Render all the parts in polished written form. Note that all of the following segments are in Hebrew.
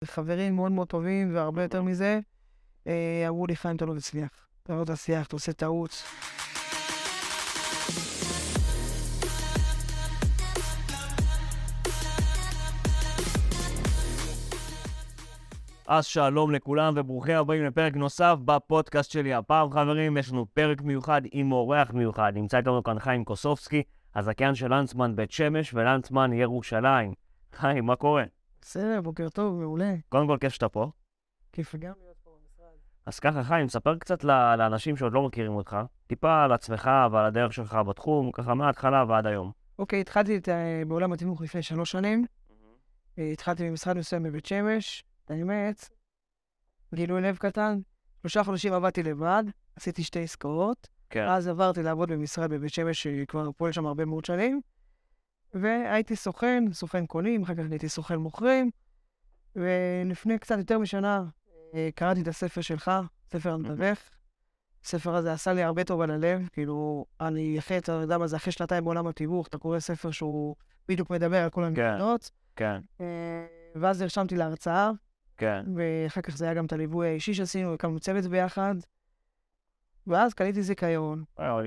חברים מאוד מאוד טובים, והרבה יותר מזה, אמרו לי, חיים, אתה לא תצליח. אתה לא תצליח, אתה עושה טעות. אז שלום לכולם וברוכים הבאים לפרק נוסף בפודקאסט שלי. הפעם חברים יש לנו פרק מיוחד עם אורח מיוחד. נמצא איתנו כאן חיים קוסובסקי, הזכיין של לנצמן בית שמש ולנצמן ירושלים. חיים, מה קורה? בסדר, בוקר טוב, מעולה. קודם כל כיף שאתה פה. כיף גם להיות פה במשרד. אז ככה חיים, ספר קצת לאנשים שעוד לא מכירים אותך, טיפה על עצמך ועל הדרך שלך בתחום, ככה מההתחלה ועד היום. אוקיי, התחלתי בעולם התיווך לפני 3 שנים. התחלתי במשרד מסוים בבית שמש. האמת, גילוי לב קטן, 3 חודשים עבדתי לבד, עשיתי 2 עסקאות, כן. אז עברתי לעבוד במשרד בבית שמש שכבר פועל שם הרבה מאוד שנים, והייתי סוכן קונים, אחר כך הייתי סוכן מוכרים, ולפני קצת יותר משנה קראתי את הספר שלך, ספר המתווך. הספר הזה עשה לי הרבה טוב על הלב, כאילו, אני אחרי, אתה יודע מה זה, אחרי 2 בעולם התיווך, אתה קורא ספר שהוא בדיוק מדבר על כל הנקודות. כן. ואז הרשמתי להרצאה, כן. ואחר כך זה היה גם את הליווי האישי שעשינו, הקמנו צוות ביחד, ואז קניתי זיכיון.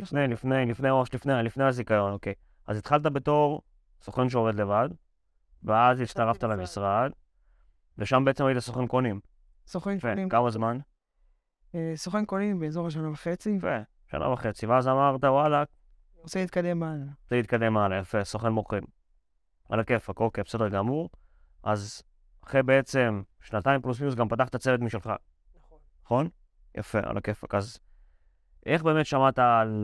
לפני הזיכיון, אוקיי. אז התחלת בתור סוכן שעובד לבד, ואז הצטרפת למשרד, ושם בעצם היית סוכן קונים. סוכן קונים. כמה זמן? סוכן קונים באזור 1.5 שנים. יפה, 1.5 ואז אמרת, וואלה, רוצה להתקדם הלאה. זה יתקדם הלאה, יפה, סוכן מוכרים. על הכיפק, אוקיי, בסדר גמור. אז אחרי בעצם 2 פלוס מינוס גם פתחת צוות משלך. נכון? יפה, על הכיפק. אז איך באמת שמעת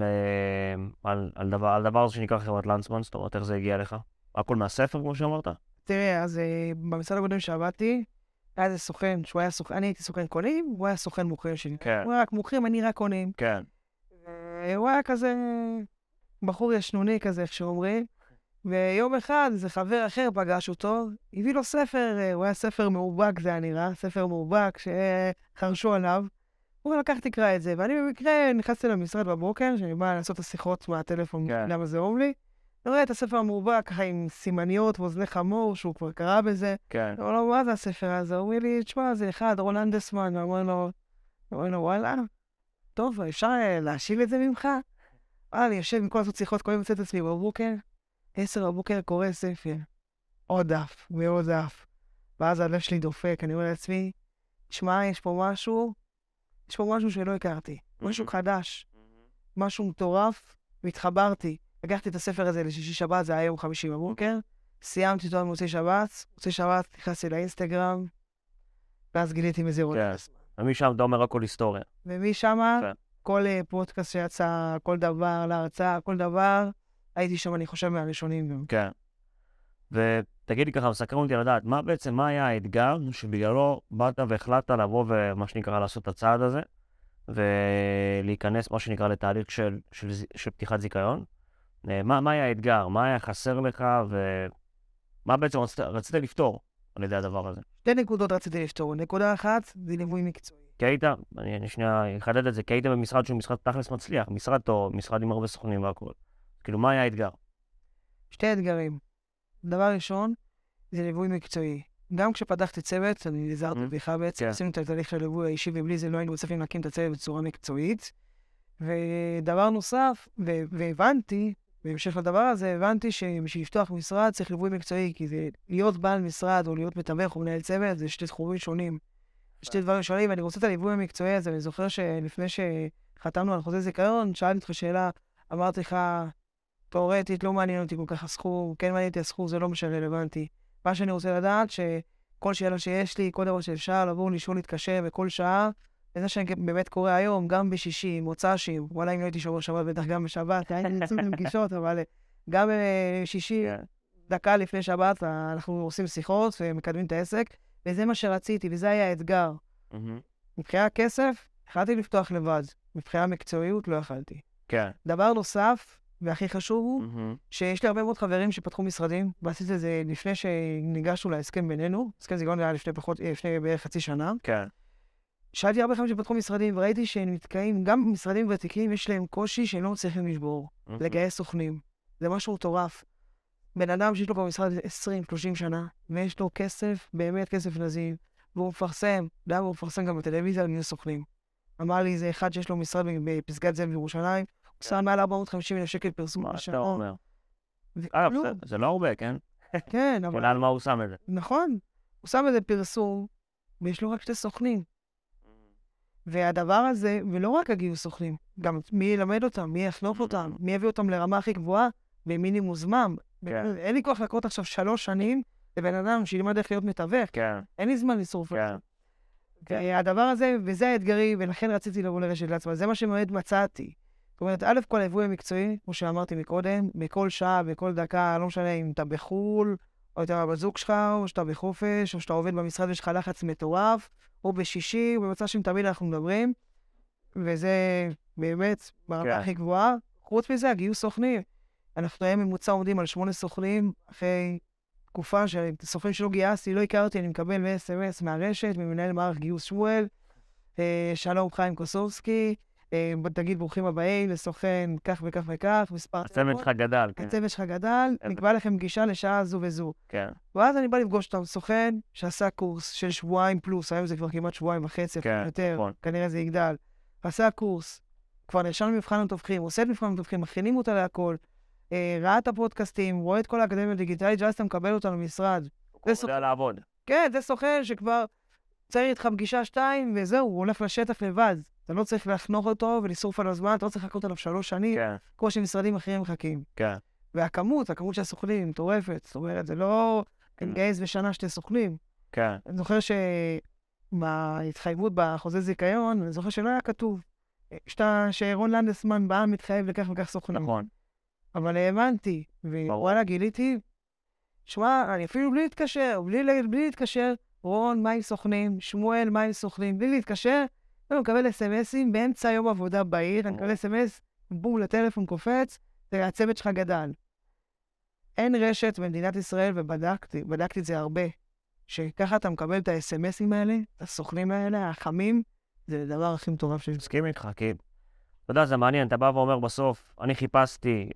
על דבר הזה שנקרא חברת לנצמן? זאת אומרת, איך זה הגיע לך? הכל מהספר, כמו שאמרת? תראה, אז במשרד הקודם שעבדתי, היה איזה סוכן, אני הייתי סוכן קונים, הוא היה סוכן מוכרים שלי. כן. הוא היה רק מוכרים, אני רק קונים. כן. הוא היה כזה בחור ישנוני כזה, איך שאומרים. ויום אחד, איזה חבר אחר פגש אותו, הביא לו ספר, הוא היה ספר מאובק, זה היה נראה, ספר מאובק שחרשו עליו. הוא לקח תקרא את זה, ואני במקרה נכנסתי למשרד בבוקר, שאני בא לעשות את השיחות מהטלפון, למה זה אום לי. אני רואה את הספר המאובק, ככה עם סימניות ואוזני חמור, שהוא כבר קרא בזה. כן. הוא אומר לו, מה זה הספר הזה? הוא אומר לי, תשמע, זה אחד, רולנדסמן. הוא אומר לו, וואלה, טוב, אפשר להשיל את זה ממך? אני יושב עם כל לעשות שיחות, כל יום יוצא את עצמי בבוקר. 10 בבוקר קורא ספר. עוד דף, ועוד דף. ואז הלב שלי דופק, אני אומר לעצמי, תשמע, יש פה משהו שלא הכרתי. משהו חדש. משהו מטורף, והתחברתי. לקחתי את הספר הזה לשישי שבת, זה היה יום 5 בבוקר. סיימתי אותו במוצאי שבת. מוצאי שבת נכנסתי לאינסטגרם, ואז גיליתי מזה עוד. ומשם אתה אומר הכל היסטוריה. ומשם, כל פודקאסט שיצא, כל דבר, להרצאה, כל דבר, הייתי שם, אני חושב, מהראשונים גם. כן. ותגיד לי ככה, מסקרן אותי לדעת, מה היה האתגר שבגללו באת והחלטת לבוא ומה שנקרא לעשות את הצעד הזה, ולהיכנס, מה שנקרא, לתהליך של פתיחת זיכיון? מה היה האתגר? מה היה חסר לך, ומה בעצם רצית לפתור על ידי הדבר הזה? 2 נקודות רציתי לפתור. נקודה אחת, זה ליווי מקצועי. כי היית, אני שנייה אחדד את זה, כי היית במשרד שהוא משרד תכלס מצליח, משרד טוב, משרד עם הרבה סוכנים והכל. כאילו, מה היה האתגר? 2 אתגרים. דבר ראשון, זה ליווי מקצועי. גם כשפתחתי צוות, אני נזהרתי בך בעצם, עשינו את התהליך של הליווי האישי, ובלי זה לא היינו מצליחים להקים את הצוות בצורה מקצועית. ודבר נוסף, והבנתי, בהמשך לדבר הזה, הבנתי שבשביל לפתוח משרד צריך ליווי מקצועי, כי זה להיות בעל משרד או להיות מתווך או מנהל צוות, זה 2 תחומים שונים. 2 דברים שונים, ואני רוצה את הליווי המקצועי הזה, ואני זוכר שלפני שחתמנו על חוזה זיכיון, שאלתי אותך שאלה, אמרתי לך, תיאורטית, לא מעניין אותי כל כך הסכום, כן מעניין אותי הסכום, זה לא משנה רלוונטי. מה שאני רוצה לדעת, שכל שאלה שיש לי, כל דבר שאפשר, לבוא לשאול להתקשר בכל שעה, וזה שבאמת קורה היום, גם בשישי, מוצ"שים, וואלה, אם לא הייתי שומר שבת, בטח גם בשבת, הייתי נצאו לפגישות, אבל גם בשישי, דקה לפני שבת, אנחנו עושים שיחות ומקדמים את העסק, וזה מה שרציתי, וזה היה האתגר. מבחינת כסף, החלטתי לפתוח לבד. מבחינת מקצועיות, לא יכלתי. כן. דבר נוסף, והכי חשוב הוא, שיש לי הרבה מאוד חברים שפתחו משרדים, ועשיתי את זה לפני שניגשנו להסכם בינינו, הסכם זיכיון היה לפני בערך חצי שנה. כן. שאלתי הרבה חברים שפתחו משרדים, וראיתי שהם מתקעים, גם משרדים ותיקים, יש להם קושי שהם לא מצליחים לשבור, לגייס סוכנים. זה משהו מטורף. בן אדם שיש לו במשרד 20-30 שנה, ויש לו כסף, באמת כסף נזיב, והוא מפרסם, הוא מפרסם גם בטלוויזיה על גיוס סוכנים. אמר לי, זה אחד שיש לו משרד בפסגת זאב בירושלים, הוא שם מעל 450,000 שקל פרסום. מה אתה אומר? זה לא הרבה, כן? כן, אבל... על מה הוא שם את זה? נכון. הוא שם את זה פרסום, ויש לו רק 2 סוכנים. והדבר הזה, ולא רק הגיוס סוכנים, גם מי ילמד אותם, מי יחנוך אותם, מי יביא אותם לרמה הכי גבוהה, במינימום זמן. אין לי כוח לקרות עכשיו 3 שנים לבן אדם שילמד איך להיות מתווך. אין לי זמן לשרוף. הדבר הזה, וזה האתגרי, ולכן רציתי לבוא לרשת לעצמה. זה מה שמאוד מצאתי. זאת אומרת, א' כל הליווי המקצועי, כמו שאמרתי מקודם, בכל שעה, בכל דקה, לא משנה אם אתה בחול, או אתה בזוג שלך, או שאתה בחופש, או שאתה עובד במשרד ויש לך לחץ מטורף, או בשישי, או במצב שתמיד אנחנו מדברים, וזה באמת ברמה הכי גבוהה. חוץ מזה, הגיוס סוכנים. אנחנו היום ממוצע עומדים על 8 סוכנים, אחרי תקופה שסוכנים שלא גייסתי, לא הכרתי, אני מקבל ב-SMS מהרשת, ממנהל מערך גיוס שמואל, שלום חיים קוסובסקי, תגיד ברוכים הבאים לסוכן כך וכך וכך, מספר... הצוות שלך גדל, כן. הצוות שלך גדל, נקבע לכם פגישה לשעה זו וזו. כן. ואז אני בא לפגוש אותם סוכן שעשה קורס של 2 שבועות פלוס, היום זה כבר כמעט 2.5 שבועות, יותר, כנראה זה יגדל. עשה קורס, כבר נרשם למבחן המתווכים, עושה את מבחן המתווכים, מכינים אותה להכל, ראה את הפודקאסטים, רואה את כל האקדמיה הדיגיטלית, ואז אתה מקבל אותה למשרד. הוא יודע לעבוד. כן, זה סוכן שכבר צריך איתך פגישה 2, וזהו, הוא הולך לשטח לבד. אתה לא צריך להחנוך אותו ולשרוף על הזמן, אתה לא צריך לחכות עליו 3 שנים, כמו שמשרדים אחרים מחכים. כן. והכמות של הסוכנים, מטורפת. זאת אומרת, זה לא גייס בשנה 2 סוכנים. כן. אני זוכר שבהתחייבות בחוזה זיכיון, אני זוכר שלא היה כתוב. שרון לנדסמן בא מתחייב לכך וכך סוכנים. נכון. אבל האמנתי, ווואלה גיליתי, שמע, אני אפילו בלי להתקשר, רון, מה עם סוכנים, שמואל, מה עם סוכנים, בלי להתקשר, אני מקבל אס-אמסים באמצע יום עבודה בעיר, אני מקבל אס-אמס, בום, לטלפון קופץ, והצוות שלך גדל. אין רשת במדינת ישראל, ובדקתי את זה הרבה, שככה אתה מקבל את האס-אמסים האלה, את הסוכנים האלה, החמים, זה הדבר הכי מטורף שיש. מסכים איתך, כי אתה יודע, זה מעניין, אתה בא ואומר בסוף, אני חיפשתי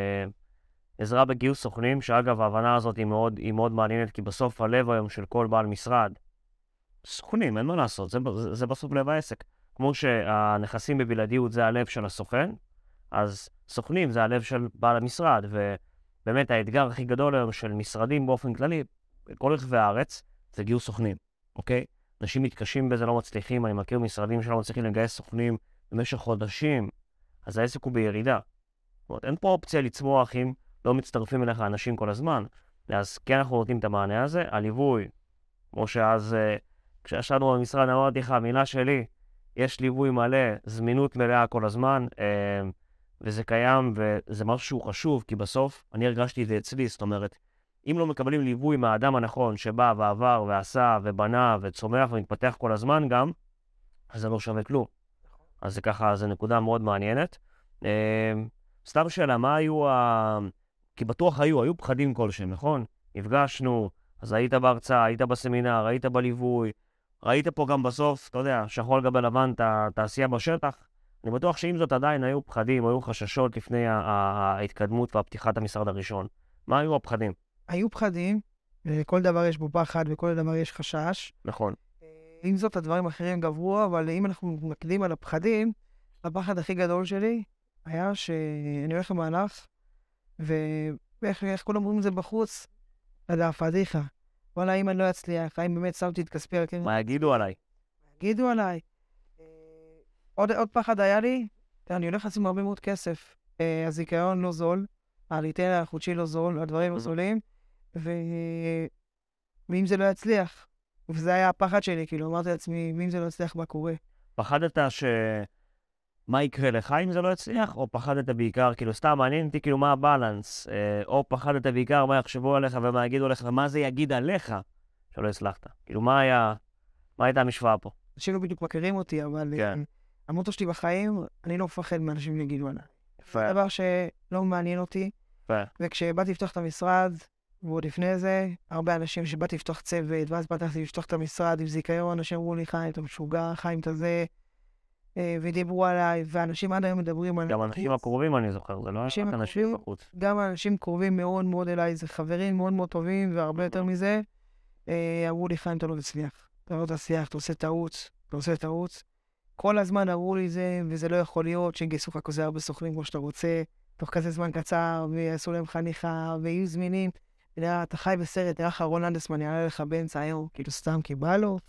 עזרה בגיוס סוכנים, שאגב, ההבנה הזאת היא מאוד מעניינת, כי בסוף הלב היום של כל בעל משרד, סוכנים, אין מה לעשות, זה בסוף לב העסק. כמו שהנכסים בבלעדיות זה הלב של הסוכן, אז סוכנים זה הלב של בעל המשרד, ובאמת האתגר הכי גדול היום של משרדים באופן כללי, בכל רחבי הארץ, זה גיוס סוכנים, אוקיי? אנשים מתקשים בזה, לא מצליחים, אני מכיר משרדים שלא מצליחים לגייס סוכנים במשך חודשים, אז העסק הוא בירידה. זאת אומרת, אין פה אופציה לצמוח אם לא מצטרפים אליך אנשים כל הזמן, אז כן אנחנו נותנים את המענה הזה, הליווי, כמו שאז כשישבנו במשרד אמרתי לך, מילה שלי, יש ליווי מלא, זמינות מלאה כל הזמן, וזה קיים, וזה משהו שהוא חשוב, כי בסוף אני הרגשתי את זה אצלי, זאת אומרת, אם לא מקבלים ליווי מהאדם הנכון שבא ועבר ועשה ובנה וצומח ומתפתח כל הזמן גם, אז זה לא שווה כלום. אז זה ככה, זו נקודה מאוד מעניינת. סתם שאלה, מה היו כי בטוח היו פחדים כלשהם, נכון? נפגשנו, אז היית בהרצאה, היית בסמינר, היית בליווי, ראית פה גם בסוף, אתה יודע, שחור גבי לבן, תעשייה בשטח. אני בטוח שעם זאת עדיין היו פחדים, היו חששות לפני ההתקדמות והפתיחת המשרד הראשון. מה היו הפחדים? היו פחדים, כל דבר יש בו פחד וכל דבר יש חשש. נכון. עם זאת הדברים האחרים גברו, אבל אם אנחנו מקדים על הפחדים, הפחד הכי גדול שלי היה שאני הולך למהלך, ואיך כולם אומרים את זה בחוץ, פדיחה. וואלה, אם אני לא אצליח, האם באמת שמתי את כספי על הקרן? מה יגידו עליי? יגידו עליי. עוד פחד היה לי, אני הולך לשים הרבה מאוד כסף. הזיכיון לא זול, הריטיינר החודשי לא זול, הדברים לא זולים, ואם זה לא יצליח, וזה היה הפחד שלי, כאילו, אמרתי לעצמי, ואם זה לא יצליח, מה קורה? פחדת מה יקרה לך אם זה לא יצליח, או פחדת בעיקר, כאילו, סתם מעניין אותי, כאילו, מה הבלנס, או פחדת בעיקר מה יחשבו עליך ומה יגידו עליך, ומה זה יגיד עליך שלא הצלחת. כאילו, מה הייתה המשוואה פה? אנשים לא בדיוק מכירים אותי, אבל המוטו שלי בחיים, אני לא מפחד מאנשים שיגידו עליי. זה דבר שלא מעניין אותי, וכשבאתי לפתוח את המשרד, ועוד לפני זה, הרבה אנשים שבאתי לפתוח צוות, ואז באתי לפתוח את המשרד עם זיכיון, אנשים אמרו לי, חיים, אתה משוגע, חיים, אתה זה, ודיברו עליי, ואנשים עד היום מדברים עליי. גם אנשים הקרובים, אני זוכר, זה לא היה אנשים בחוץ. גם אנשים קרובים מאוד מאוד אליי, זה חברים מאוד מאוד טובים, והרבה יותר מזה, אמרו לי, חיים, אתה לא תצליח. אתה לא תצליח, אתה עושה טעות. כל הזמן אמרו לי זה, וזה לא יכול להיות, שיגייסו לך כזה הרבה סוכנים כמו שאתה רוצה, תוך כזה זמן קצר, ויעשו להם חניכה, ויהיו זמינים. אתה חי בסרט, נראה לך רון אנדסמן, יעלה לך באמצע היום, כאילו סתם, כי בא לו.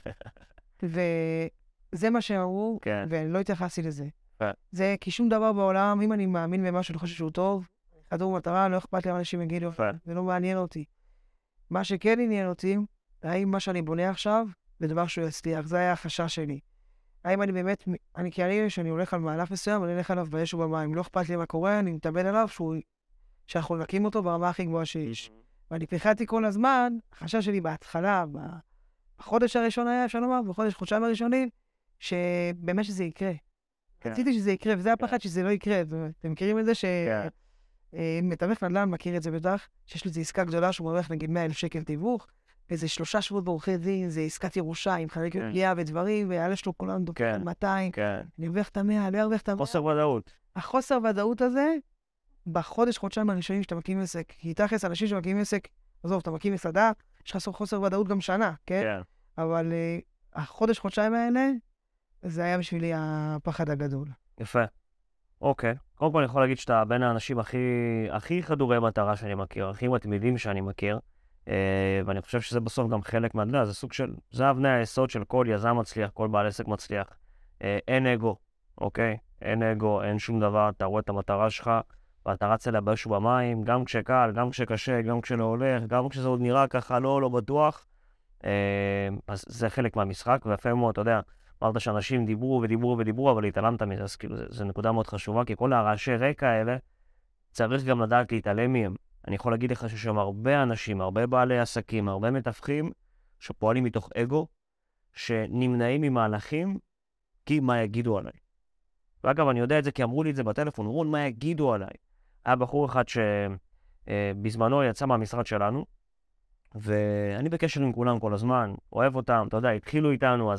וזה מה שהם אמרו, ואני לא התייחסתי לזה. זה כי שום דבר בעולם, אם אני מאמין במשהו, אני חושב שהוא טוב, חדור מטרה, לא אכפת לי מה אנשים יגידו, זה לא מעניין אותי. מה שכן עניין אותי, האם מה שאני בונה עכשיו, זה דבר שהוא יצליח, זה היה החשש שלי. האם אני באמת, שאני הולך על מהלך מסוים, אני הולך עליו באש ובמים, לא אכפת לי מה קורה, אני מתאבד עליו, שאנחנו נקים אותו ברמה הכי גבוהה שיש. ואני פיחדתי כל הזמן, החשש שלי בהתחלה, בחודש הראשון היה, אפשר לומר, חודשיים הראשונים, שבאמת שזה יקרה. רציתי שזה יקרה, וזה הפחד שזה לא יקרה. אתם מכירים את זה מתווך נדל"ן מכיר את זה בטח, שיש לו איזו עסקה גדולה שהוא מרוויח נגיד 100,000 שקל תיווך, איזה 3 שבועות בעורכי דין, זה עסקת ירושה עם חלק פגיעה ודברים, ויעלה שלו כולם דוקטור 200, אני ארוויח את 100, לא ארוויח את 100. חוסר ודאות. החוסר ודאות הזה, חודשיים הראשונים שאתה מקים עסק, כי תכלס אנשים שמקימים עסק, עזוב, אתה מקים מסעדה, יש לך חוסר ודאות גם שנה, כן? אבל חודשיים האלה, זה היה בשבילי הפחד הגדול. יפה. אוקיי. קודם כל אני יכול להגיד שאתה בין האנשים הכי חדורי מטרה שאני מכיר, הכי מתמידים שאני מכיר, ואני חושב שזה בסוף גם חלק מהדלה, זה סוג של, זה אבני היסוד של כל יזם מצליח, כל בעל עסק מצליח. אין אגו, אוקיי? אין אגו, אין שום דבר, אתה רואה את המטרה שלך, ואתה רץ אליה באש ובמים, גם כשקל, גם כשקשה, גם כשלא הולך, גם כשזה עוד נראה ככה לא בטוח. אז זה חלק מהמשחק, ויפה מאוד, אתה יודע, אמרת שאנשים דיברו, אבל התעלמת מזה, אז כאילו, זו נקודה מאוד חשובה, כי כל הרעשי רקע האלה, צריך גם לדעת להתעלם מהם. אני יכול להגיד לך שיש שם הרבה אנשים, הרבה בעלי עסקים, הרבה מתווכים, שפועלים מתוך אגו, שנמנעים ממהלכים, כי מה יגידו עליי. ואגב, אני יודע את זה כי אמרו לי את זה בטלפון, רון, מה יגידו עליי? היה בחור אחד שבזמנו יצא מהמשרד שלנו, ואני בקשר עם כולם כל הזמן, אוהב אותם, אתה יודע, התחילו איתנו,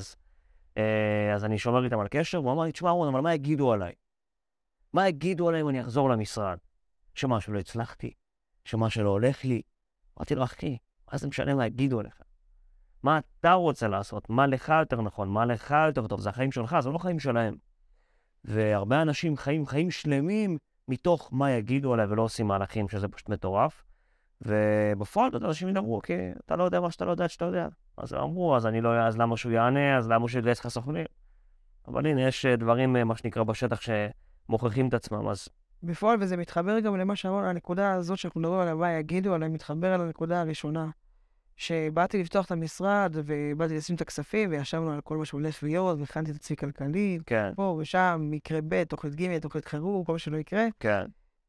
אז אני שומר איתם על קשר, והוא אמר לי, תשמע רון, אבל מה יגידו עליי? מה יגידו עליי אם אני אחזור למשרד? שמשהו לא הצלחתי, שמשהו לא הולך לי. אמרתי לו, אחי, מה זה משנה מה יגידו עליך? מה אתה רוצה לעשות? מה לך יותר נכון? מה לך יותר טוב? זה החיים שלך, זה לא חיים שלהם. והרבה אנשים חיים שלמים מתוך מה יגידו עליי ולא עושים מהלכים, שזה פשוט מטורף. ובפועל, אנשים ידברו, כי אתה לא יודע מה שאתה לא יודע שאתה יודע. אז אמרו, אז אני לא יודע, אז למה שהוא יענה, אז למה שהוא יגייס לך סוכנים? אבל הנה, יש דברים, מה שנקרא בשטח, שמוכיחים את עצמם, אז... בפועל, וזה מתחבר גם למה שאמרנו, הנקודה הזאת שאנחנו מדברים עליה, מה יגידו עליה, מתחבר על הנקודה הראשונה. שבאתי לפתוח את המשרד, ובאתי לשים את הכספים, וישבנו על כל מה שהולך להיות, והכנתי את עצמי כלכלית, כן. פה ושם, מקרה ב', תוכנית ג', תוכנית חירום, כל מה שלא יקרה. כן.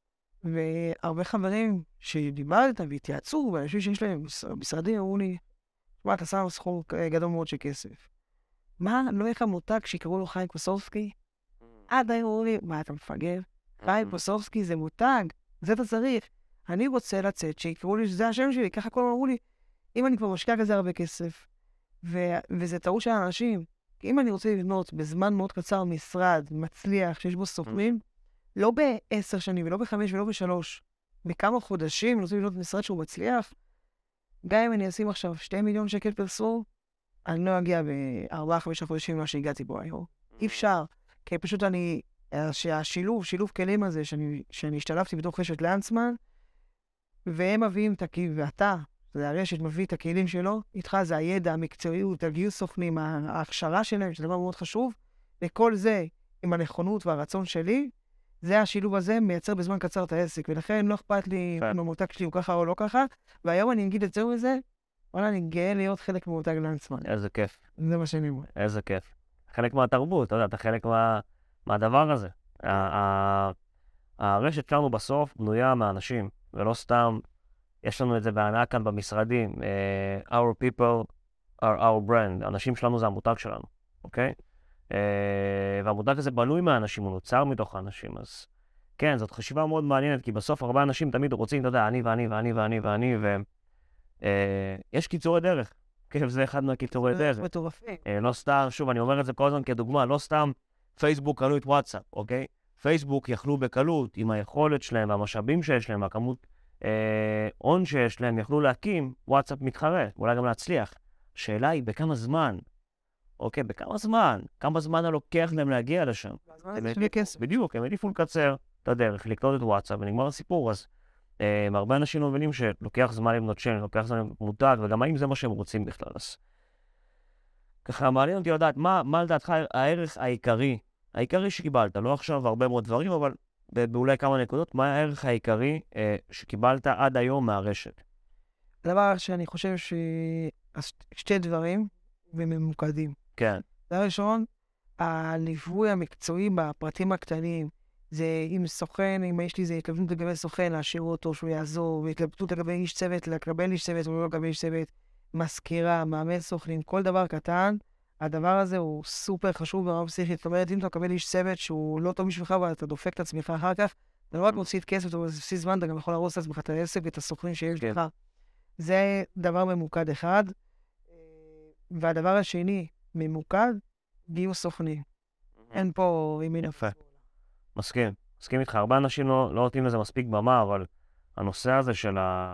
והרבה חברים שדיברתי איתם והתייעצו, ואנשים שיש להם משרדים, אמרו לי, מה, אתה שם סכום גדול מאוד של כסף. מה, לא יהיה לך מותג שיקראו לו חיים קוסובסקי? עד היום אמרו לי, מה, אתה מפגר? חיים קוסובסקי זה מותג, זה אתה צריך. אני רוצה לצאת, שיקראו לי שזה השם שלי, ככה כל אמרו לי, אם אני כבר משקיע כזה הרבה כסף, וזה טעות של האנשים, כי אם אני רוצה לבנות בזמן מאוד קצר משרד מצליח, שיש בו סוכנים, לא ב10 שנים, ולא ב5 ולא ב3, בכמה חודשים אני רוצה לבנות משרד שהוא מצליח, גם אם אני אשים עכשיו 2 מיליון שקל פרסום, אני לא אגיע ב4-5 חודשים מה שהגעתי בו היום. אי אפשר, כי פשוט שילוב כלים הזה, שאני השתלבתי בתוך רשת לנצמן, והם מביאים את הכלים, ואתה, זה הרשת מביא את הכלים שלו, איתך זה הידע, המקצועיות, הגיוס סוכנים, ההכשרה שלהם, שזה דבר מאוד חשוב, וכל זה, עם הנכונות והרצון שלי, זה השילוב הזה מייצר בזמן קצר את העסק, ולכן לא אכפת לי אם המותג שלי הוא ככה או לא ככה, והיום אני אגיד את זה וזה, וואלה, אני גאה להיות חלק ממותג לנצמן. איזה כיף. זה מה שאני אומר. איזה כיף. חלק מהתרבות, אתה יודע, אתה חלק מהדבר הזה. הרשת שלנו בסוף בנויה מאנשים, ולא סתם, יש לנו את זה בהנאה כאן במשרדים, our people are our brand, האנשים שלנו זה המותג שלנו, אוקיי? והמותג הזה בנוי מהאנשים, הוא נוצר מתוך האנשים, אז כן, זאת חשיבה מאוד מעניינת, כי בסוף הרבה אנשים תמיד רוצים, אתה יודע, אני ואני ואני ואני ואני, ויש קיצורי דרך, כן, זה אחד מהקיצורי דרך. מטורפים. לא סתם, שוב, אני אומר את זה כל הזמן כדוגמה, לא סתם פייסבוק קנו את וואטסאפ, אוקיי? פייסבוק יכלו בקלות, עם היכולת שלהם והמשאבים שיש להם, הכמות הון שיש להם, יכלו להקים וואטסאפ מתחרה, אולי גם להצליח. השאלה היא בכמה זמן. אוקיי, בכמה זמן? כמה זמן לוקח להם להגיע לשם? בדיוק, הם העדיפו לקצר את הדרך, לקנות את וואטסאפ, ונגמר הסיפור. אז הרבה אנשים לא מבינים שלוקח זמן לבנות צ'אנל, לוקח זמן לבנות מותג, וגם האם זה מה שהם רוצים בכלל. אז ככה, מעניין אותי לדעת, מה לדעתך הערך העיקרי שקיבלת? לא עכשיו הרבה מאוד דברים, אבל באולי כמה נקודות, מה הערך העיקרי שקיבלת עד היום מהרשת? הדבר שאני חושב ששתי דברים וממוקדים. כן. דבר ראשון, הליווי המקצועי בפרטים הקטנים, זה עם סוכן, אם יש לי איזה התלבטות לגבי סוכן, להשאיר אותו שהוא יעזור, והתלבטות לגבי איש צוות, לקבל איש צוות או לא לקבל איש צוות, מזכירה, מאמן סוכנים, כל דבר קטן, הדבר הזה הוא סופר חשוב ברמה פסיכית. זאת אומרת, אם אתה מקבל איש צוות שהוא לא טוב בשבילך, ואתה דופק את עצמך אחר כך, אתה לא רק מוציא את כסף, אתה מוציא זמן, אתה גם יכול להרוס את עצמך את העסק ואת הסוכנים שיש לך. זה דבר ממוקד אחד. והדבר השני, ממוקד, גיוס סוכנים. אין פה ימין יפה. מסכים איתך. הרבה אנשים לא נותנים לזה מספיק במה, אבל הנושא הזה של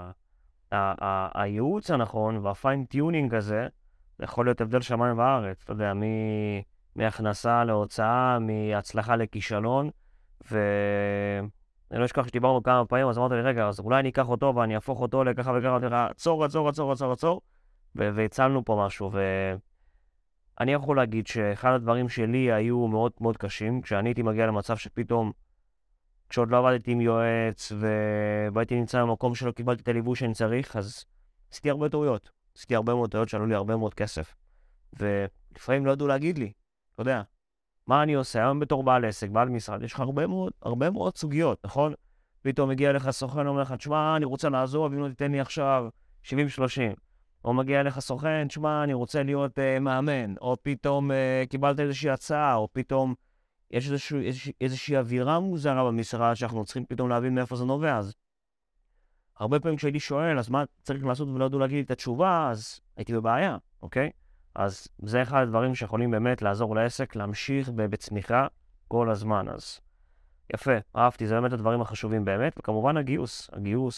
הייעוץ הנכון והפיין-טיונינג הזה, זה יכול להיות הבדל שמיים וארץ. אתה יודע, מהכנסה להוצאה, מהצלחה לכישלון, ואני לא אשכח שדיברנו כמה פעמים, אז אמרת לי, רגע, אז אולי אני אקח אותו ואני אהפוך אותו לככה וככה, עצור, והצלנו פה משהו, ואני יכול להגיד שאחד הדברים שלי היו מאוד מאוד קשים, כשאני הייתי מגיע למצב שפתאום, כשעוד לא עבדתי עם יועץ, והייתי נמצא במקום שלא קיבלתי את הליווי שאני צריך, אז עשיתי הרבה טעויות. עשיתי הרבה מאוד טעויות שעלו לי הרבה מאוד כסף. ולפעמים לא ידעו להגיד לי, אתה יודע, מה אני עושה? היום בתור בעל עסק, בעל משרד, יש לך הרבה מאוד סוגיות, נכון? פתאום מגיע לך סוכן, אומר לך, תשמע, אני רוצה לעזור, ואם לא תיתן לי עכשיו 70-30. או מגיע לך סוכן, תשמע, אני רוצה להיות מאמן, או פתאום קיבלת איזושהי הצעה, או פתאום יש איזושהי אווירה מוזרה במשרד שאנחנו צריכים פתאום להבין מאיפה זה נובע. אז הרבה פעמים כשהייתי שואל, אז מה צריך לעשות ולא ידעו להגיד לי את התשובה, אז הייתי בבעיה, אוקיי? אז זה אחד הדברים שיכולים באמת לעזור לעסק, להמשיך בצמיחה כל הזמן. אז יפה, אהבתי, זה באמת הדברים החשובים באמת, וכמובן הגיוס,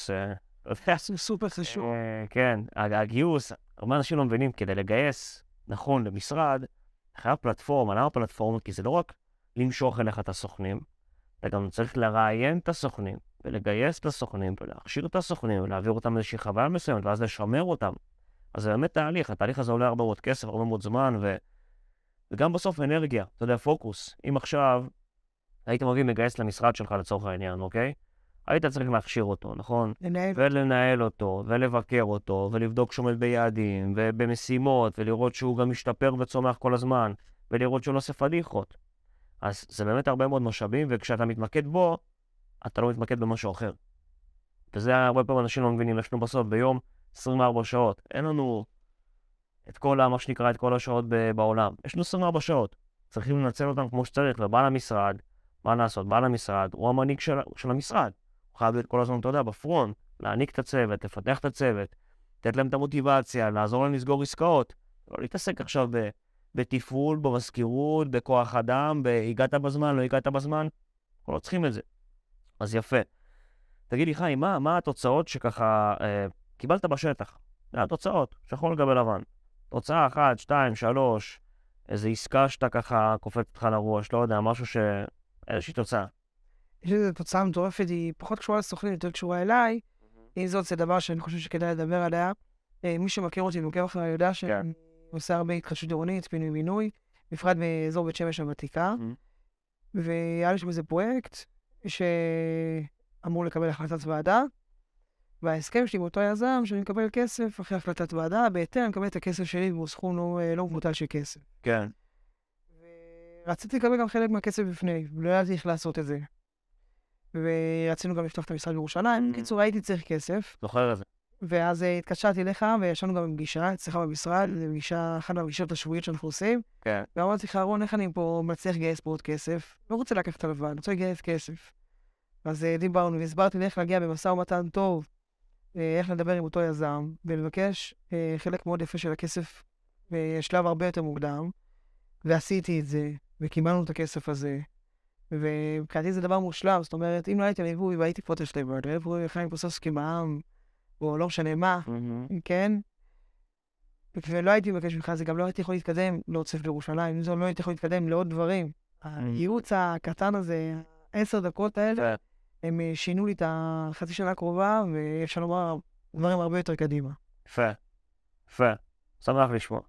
זה סופר חשוב. כן, הגיוס, הרבה אנשים לא מבינים, כדי לגייס נכון למשרד, חייב פלטפורמה, למה פלטפורמה? כי זה לא רק למשוך אליך את הסוכנים, אתה גם צריך לראיין את הסוכנים, ולגייס את הסוכנים, ולהכשיר את הסוכנים, ולהעביר אותם איזושהי חוויה מסוימת, ואז לשמר אותם. אז זה באמת תהליך, התהליך הזה עולה הרבה מאוד כסף, הרבה מאוד זמן, וגם בסוף אנרגיה, אתה יודע, פוקוס. אם עכשיו היית מביא מגייס למשרד שלך לצורך העניין, אוקיי? היית צריך להכשיר אותו, נכון? ולנהל אותו, ולבקר אותו, ולבדוק שהוא עומד ביעדים, ובמשימות, ולראות שהוא גם משתפר וצומח כל הזמן, ולראות שהוא לא עושה פדיחות. אז זה באמת הרבה מאוד משאבים, וכשאתה מתמקד בו, אתה לא מתמקד במשהו אחר. וזה הרבה פעמים אנשים לא מבינים, יש לנו בסוף ביום 24 שעות. אין לנו את כל, מה שנקרא, את כל השעות בעולם. יש לנו 24 שעות. צריכים לנצל אותם כמו שצריך, ובעל המשרד, מה לעשות? בעל המשרד הוא המנהיג של המשרד. הוא חייב להיות כל הזמן, אתה יודע, בפרונט, להעניק את הצוות, לפתח את הצוות, לתת להם את המוטיבציה, לעזור להם לסגור עסקאות. לא להתעסק עכשיו בתפעול, במזכירות, בכוח אדם, הגעת בזמן, לא הגעת בזמן. אנחנו לא צריכים את זה. אז יפה. תגיד לי, חיים, מה התוצאות שככה קיבלת בשטח? התוצאות, שחור לגבי לבן. תוצאה 1, 2, 3, איזו עסקה שאתה ככה קופץ אותך לראש, לא יודע, משהו איזושהי תוצאה. יש איזו תוצאה מטורפת, היא פחות קשורה לסוכנים, יותר קשורה אליי. אם זאת, זה דבר שאני חושב שכדאי לדבר עליה. מי שמכיר אותי ועוקב אחריי יודע שאני עושה הרבה התחדשות עירונית, פינוי-בינוי, בפרט באזור בית שמש הוותיקה. והיה לי שם איזה פרויקט שאמור לקבל החלטת ועדה, וההסכם שלי באותו יזם שאני מקבל כסף אחרי החלטת ועדה, בהתאם אני מקבל את הכסף שלי והוא סכום לא מבוטל של כסף. כן. ורציתי לקבל גם חלק מהכסף בפני, ולא ידעתי איך לעשות את זה. ורצינו גם לפתוח את המשרד בירושלים. בקיצור, הייתי צריך כסף. זוכר את זה. ואז התקשרתי לך, וישנו גם בפגישה, אצלך במשרד, אחת מהפגישות השבועיות שאנחנו עושים. כן. ואמרתי לך, רון, איך אני פה מצליח לגייס פה עוד כסף? לא רוצה לקחת לבד, אני רוצה לגייס כסף. אז דיברנו, והסברתי לי איך להגיע במשא ומתן טוב, איך לדבר עם אותו יזם, ולבקש חלק מאוד יפה של הכסף בשלב הרבה יותר מוקדם, ועשיתי את זה, וקיבלנו את הכסף הזה. ומבחינתי זה דבר מושלם, זאת אומרת, אם לא הייתי ליווי והייתי פוטש לבד, חיים פוססקי מע"מ, או לא משנה מה, כן? ולא הייתי מבקש ממך, זה גם לא הייתי יכול להתקדם להוצף לירושלים, לא הייתי יכול להתקדם לעוד דברים. הייעוץ הקטן הזה, 10 דקות האלה, הם שינו לי את החצי שנה הקרובה, ואפשר לומר דברים הרבה יותר קדימה. יפה, יפה. שמח לשמוע.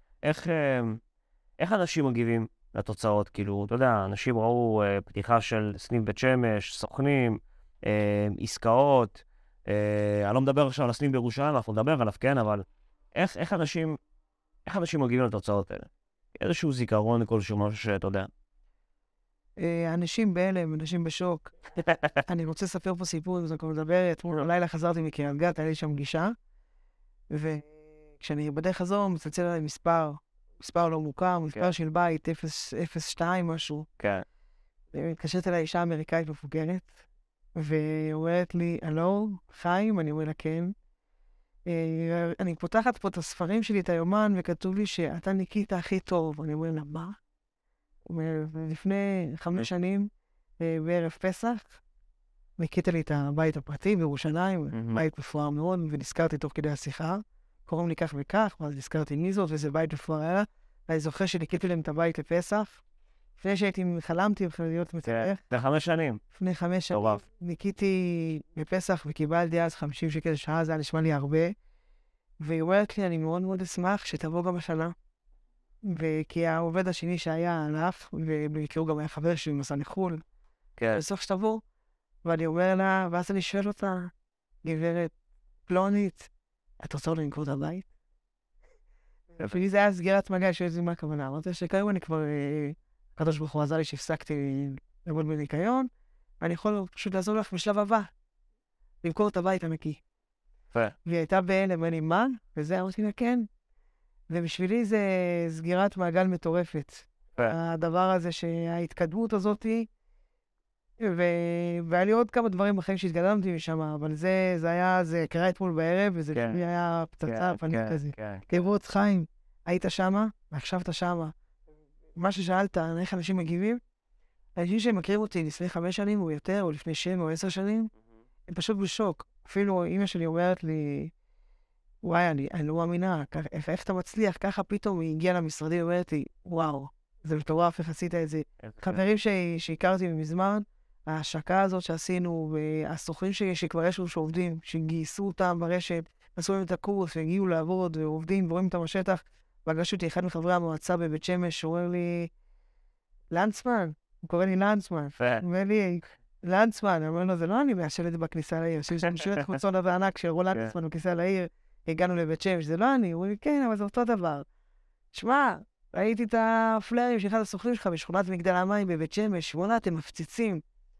איך אנשים מגיבים לתוצאות? כאילו, אתה יודע, אנשים ראו פתיחה של סניף בית שמש, סוכנים, עסקאות. אני לא מדבר עכשיו על הסניף בירושלים, אנחנו נדבר עליו, כן, אבל איך אנשים מגיבים לתוצאות האלה? איזשהו זיכרון כלשהו, משהו שאתה יודע. אנשים בהלם, אנשים בשוק. אני רוצה לספר פה סיפור, אם זה כבר מדבר, אתמול בלילה חזרתי מקריית גת, היה לי שם פגישה, וכשאני בדרך חזור, מצלצל עליי מספר לא מוכר, מספר של בית, 02 משהו. כן. מתקשרת אליי אישה אמריקאית מפוגרת, ואומרת לי, הלו, חיים? אני אומר לה, כן. אני פותחת פה את הספרים שלי, את היומן, וכתוב לי שאתה ניקית הכי טוב. אני אומר לה, מה? לפני 5 שנים, בערב פסח, ניקית לי את הבית הפרטי בירושלים, בית מפואר מאוד, ונזכרתי תוך כדי השיחה. קוראים לי כך וכך, ואז נזכרתי מי זאת, וזה בית מפואר היה. ואני זוכר שניקיתי להם את הבית לפסח. לפני חלמתי בכלל להיות מצליח. לפני 5 שנים. לפני 5 שנים. ניקיתי בפסח וקיבלתי אז 50 שקל לשעה, זה היה נשמע לי הרבה. והיא אומרת לי, אני מאוד מאוד אשמח שתבוא גם השנה. וכי העובד השני שהיה הלך, ובמקרה גם היה חבר שלי מסע לחו"ל. כן. בסוף שתבוא, ואני אומר לה, ואז אני שואל אותה, גברת פלונית, את רוצה למכור את הבית? בשבילי זה היה סגירת מגע, שואלת לי מה הכוונה. אמרתי שכיום אני כבר, הקדוש ברוך הוא עזר לי שהפסקתי לעבוד בניקיון, ואני יכול פשוט לעזור לך בשלב הבא, למכור את הבית הנקי. והיא הייתה בהלם, אני מה? וזה אמרתי לה כן. ובשבילי זה סגירת מעגל מטורפת. הדבר הזה שההתקדמות הזאת, והיה לי עוד כמה דברים בחיים שהתקדמתי משם, אבל זה קרה אתמול בערב, וזה היה פצצה פנים כזה. כבוד חיים, היית שמה, ועכשיו אתה שמה. מה ששאלת, איך אנשים מגיבים? אנשים שמכירים אותי לפני 5 שנים או יותר, או לפני 7 או 10 שנים, הם פשוט בשוק. אפילו אמא שלי אומרת לי, וואי, אני לא מאמינה, איך אתה מצליח? ככה פתאום היא הגיעה למשרדים ואומרת לי, וואו, זה מטורף, איך עשית את זה. חברים שהכרתי מזמן, ההשקה הזאת שעשינו, והסוכנים שכבר יש לנו שעובדים, שגייסו אותם ברשת, עשו להם את הקורס, והגיעו לעבוד, ועובדים, ורואים אותם בשטח, פגשתי אותי אחד מחברי המועצה בבית שמש, שאומר לי, לנצמן, הוא קורא לי לנצמן, הוא אומר לי, לנצמן, אני אומר לו, זה לא אני מאשר את זה בכניסה לעיר, שמשאיר את חוצון הזה ענק, שהראו לנצמן בכניסה לעיר, הגענו לבית שמש, זה לא אני, הוא אומר לי, כן, אבל זה אותו דבר. שמע, ראיתי את הפליירים של אחד הסוכנים שלך בשכונת מגדל המים בבית שמש, שמונה, אתם מפציצים.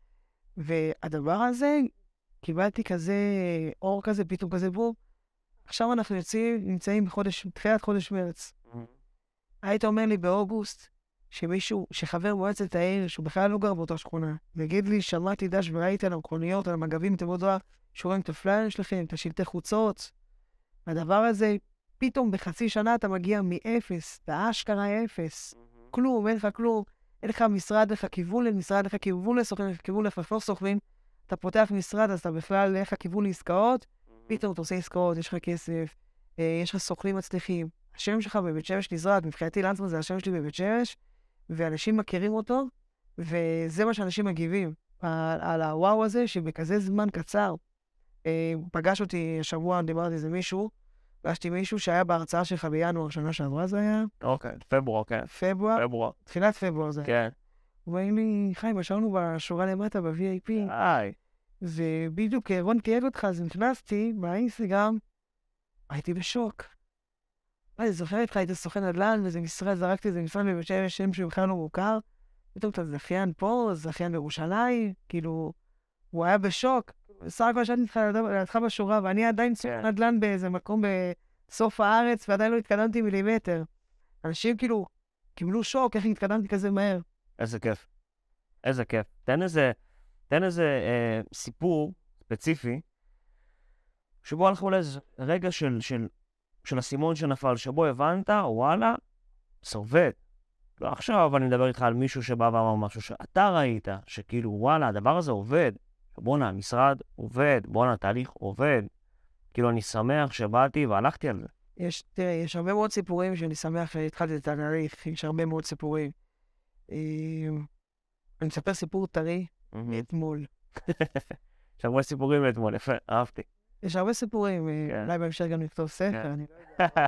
והדבר הזה, קיבלתי כזה אור כזה, פתאום כזה בור. עכשיו אנחנו נמצאים תחילת חודש מרץ. היית אומר לי באוגוסט, שמישהו, שחבר מועצת העיר, שהוא בכלל לא גר באותה שכונה, ויגיד לי, שמעתי דש וראיתי על המכוניות, על המגבים, אתם עוד דבר, שרואים את הפליירים שלכם, את השלטי חוצות. הדבר הזה, פתאום בחצי שנה אתה מגיע מ-0, באשכרה 0. כלום, אין לך כלום. אין לך משרד, לך כיוון למשרד, לך כיוון לסוכנים, לך כיוון לפרפור סוכנים. אתה פותח משרד, אז אתה בכלל, אין לך כיוון לעסקאות, פתאום אתה עושה עסקאות, יש לך כסף, יש לך סוכנים מצליחים. השם שלך בבית שמש נזרק, מבחינתי לנצמן זה השם שלי בבית שמש, ואנשים מכירים אותו, וזה מה שאנשים מגיבים, על הוואו הזה, שבכזה זמן קצר. פגש אותי השבוע, דיברתי איזה מישהו, פגשתי מישהו שהיה בהרצאה שלך בינואר, שנה שעברה זה היה. אוקיי, פברואר, כן. פברואר? תחילת פברואר זה. כן. הוא אומר לי, חיים, ישבנו בשורה למטה ב-VIP. ובדיוק רון תייג אותך, אז נכנסתי באינסטגרם, הייתי בשוק. אני זוכר איתך, היית סוכן נדל"ן, וזה משרד, זרקתי איזה משרד בבית שמש, שם שבכלל לא מוכר. פתאום אתה זכיין פה, זכיין בירושלים, כאילו, הוא היה בשוק. סך הכל שאלתי לידך בשורה, ואני עדיין סוכן נדל"ן באיזה מקום בסוף הארץ, ועדיין לא התקדמתי מילימטר. אנשים כאילו קיבלו שוק, איך התקדמתי כזה מהר. איזה כיף. איזה כיף. תן איזה סיפור ספציפי, שבו הלכו לאיזה רגע של הסימון שנפל, שבו הבנת, וואלה, זה עובד. לא עכשיו אני מדבר איתך על מישהו שבא ואמר משהו שאתה ראית, שכאילו וואלה, הדבר הזה עובד. בואנה, המשרד עובד, בואנה, התהליך עובד. כאילו אני שמח שבאתי והלכתי על זה. תראה, יש הרבה מאוד סיפורים שאני שמח שהתחלתי את התהליך, יש הרבה מאוד סיפורים. אני מספר סיפור טרי מאתמול. יש הרבה סיפורים מאתמול, יפה, אהבתי. יש הרבה סיפורים, אולי בהמשך גם נכתוב ספר, אני לא יודע.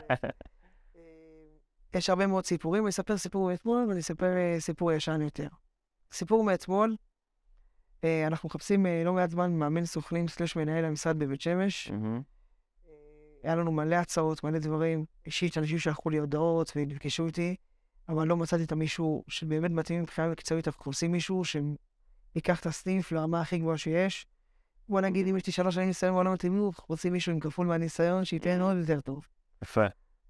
יש הרבה מאוד סיפורים, אני אספר סיפור מאתמול, ואני אספר סיפור ישן יותר. סיפור מאתמול, אנחנו מחפשים לא מעט זמן מאמן סוכנים / מנהל המשרד בבית שמש. היה לנו מלא הצעות, מלא דברים. אישית, אנשים שלחו לי הודעות ונפגשו איתי, אבל לא מצאתי את מישהו שבאמת מתאים מבחינה מקצועית, אנחנו עושים מישהו שיקח את הסניף לרמה הכי גבוהה שיש. בוא נגיד, אם יש לי 3 שנים ניסיון בעולם התיווך, רוצים מישהו עם כפול מהניסיון שייתן עוד יותר טוב. יפה.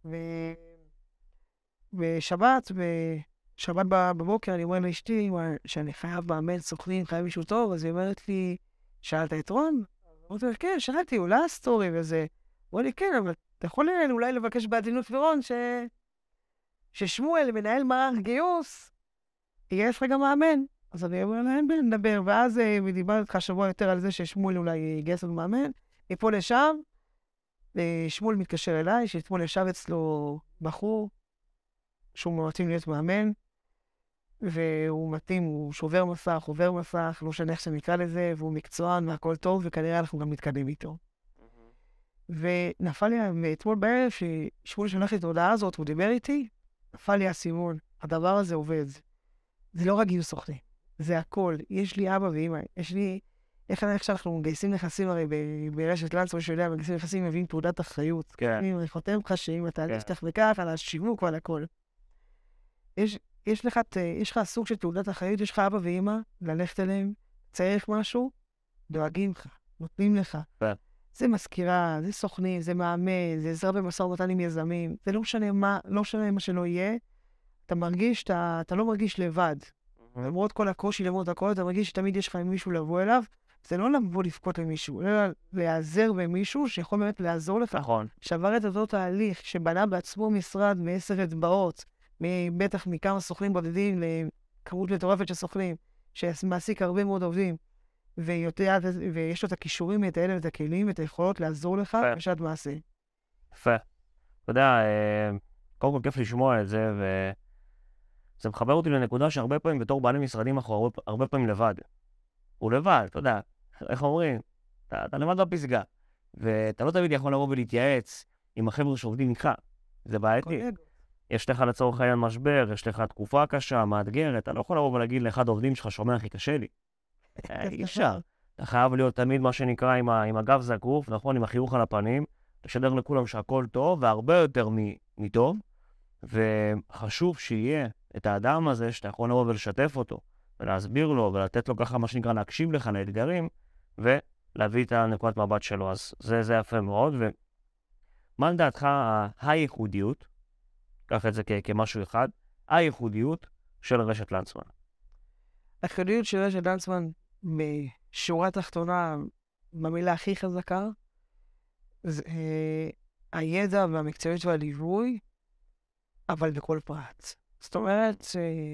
ושבת בבוקר אני אומר לאשתי שאני חייב מאמן סוכנים, חייב מישהו טוב, אז היא אומרת לי, שאלת את רון? אמרתי לה, כן, שאלתי, אולי הסטורי וזה. אמר לי, כן, אבל אתה יכול אולי לבקש בעדינות ורון ששמואל, מנהל מערך גיוס, יש לך גם מאמן. אז אני אומר לה, אין בין לדבר, ואז דיברתי איתך שבוע יותר על זה ששמואל אולי יגייס עוד מאמן. מפה לשם, שמואל מתקשר אליי, שאתמול ישב אצלו בחור, שהוא מתאים להיות מאמן, והוא מתאים, הוא שובר מסך, עובר מסך, לא משנה איך שנקרא לזה, והוא מקצוען והכל טוב, וכנראה אנחנו גם נתקדם איתו. ונפל לי אתמול בערב, ששמואל שלח לי את ההודעה הזאת, הוא דיבר איתי, נפל לי הסימון, הדבר הזה עובד. זה לא רק גיוס סוכנים, זה הכל. יש לי אבא ואמא, יש לי, איך שאנחנו מגייסים נכסים הרי ברשת לנסמן שיודע, מגייסים נכסים מביאים תעודת אחריות. כן. אני חותם לך שאם אתה תפתח וכך, על השיווק ועל הכל. יש לך סוג של תעודת אחריות, יש לך אבא ואמא, ללכת אליהם, צריך משהו, דואגים לך, נותנים לך. כן. זה מזכירה, זה סוכנים, זה מאמן, זה עזרה במשא ומתן עם יזמים, זה לא משנה מה שלא יהיה, אתה לא מרגיש לבד. למרות כל הקושי, למרות הכל, אתה מרגיש שתמיד יש לך עם מישהו לבוא אליו, זה לא לבוא לבכות למישהו, אלא להיעזר במישהו שיכול באמת לעזור לך. נכון. שעבר את אותו תהליך שבנה בעצמו משרד מ10 אצבעות, בטח מכמה סוכנים בודדים לכמות מטורפת של סוכנים, שמעסיק הרבה מאוד עובדים, ויש לו את הכישורים, את האלה ואת הכלים, ואת היכולות לעזור לך בשעת מעשה. יפה. אתה יודע, קודם כל כיף לשמוע את זה, וזה מחבר אותי לנקודה שהרבה פעמים בתור בעלי משרדים אנחנו הרבה פעמים לבד. הוא לבד, אתה יודע, איך אומרים? אתה לבד בפסגה, ואתה לא תמיד יכול לבוא ולהתייעץ עם החבר'ה שעובדים איתך. זה בעייתי. יש לך לצורך העניין משבר, יש לך תקופה קשה, מאתגרת, אתה לא יכול לבוא ולהגיד לאחד העובדים שלך, שומע הכי קשה לי. אי אפשר. אתה חייב להיות תמיד מה שנקרא עם הגב זקוף, נכון, עם החיוך על הפנים, לשדר לכולם שהכל טוב, והרבה יותר מטוב, וחשוב שיהיה את האדם הזה שאתה יכול לבוא ולשתף אותו, ולהסביר לו, ולתת לו ככה מה שנקרא להקשיב לך לאתגרים, ולהביא את הנקודת מבט שלו. אז זה יפה מאוד. ומה לדעתך הייחודיות, קח את זה כמשהו אחד, הייחודיות של רשת לנסמן? הייחודיות של רשת לנסמן, בשורה תחתונה, במילה הכי חזקה, זה הידע והמקצועיות והליווי, אבל בכל פרט. זאת אומרת,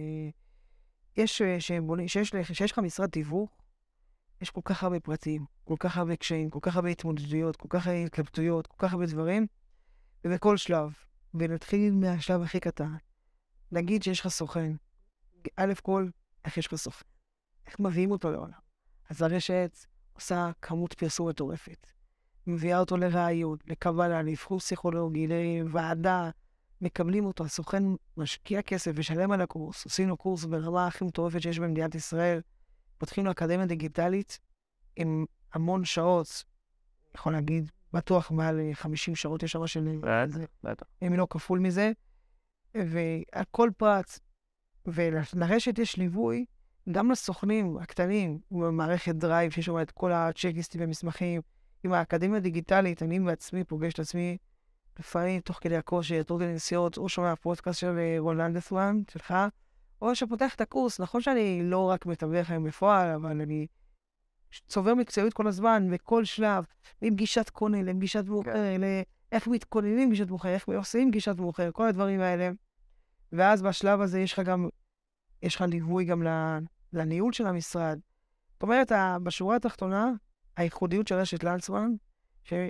שיש לך משרד תיווך, יש כל כך הרבה פרטים, כל כך הרבה קשיים, כל כך הרבה התמודדויות, כל כך הרבה התלבטויות, כל כך הרבה דברים, ובכל שלב, ונתחיל מהשלב הכי קטן. נגיד שיש לך סוכן, א' כל, איך יש לך סוכן? איך מביאים אותו לעולם? אז הרשת עושה כמות פרסום מטורפת. מביאה אותו לרעיון, לקבלה, לאבחון פסיכולוגי, לוועדה, מקבלים אותו. הסוכן משקיע כסף ושלם על הקורס, עושים לו קורס ברמה הכי מטורפת שיש במדינת ישראל, פותחים לו אקדמיה דיגיטלית עם המון שעות, יכול להגיד, בטוח מעל 50 שעות יש שם של... בטח. אם לא כפול מזה, ועל כל פרט, ולרשת יש ליווי, גם לסוכנים הקטנים, במערכת דרייב, שיש שם את כל הצ'קליסטים ומסמכים, עם האקדמיה הדיגיטלית, אני בעצמי פוגש את עצמי, לפעמים תוך כדי הקושי, תוך כדי נסיעות, או שומע פודקאסט של רון לנדסמן, שלך, או שפותח את הקורס. נכון שאני לא רק מתווך היום בפועל, אבל אני צובר מקצועיות כל הזמן, בכל שלב, מפגישת קונה, לפגישת מוכר, איך מתכוננים פגישת מוכר, איך עושים פגישת מוכר, כל הדברים האלה. ואז בשלב הזה יש לך ליווי גם לניהול של המשרד. זאת אומרת, בשורה התחתונה, הייחודיות של רשת לנסמן,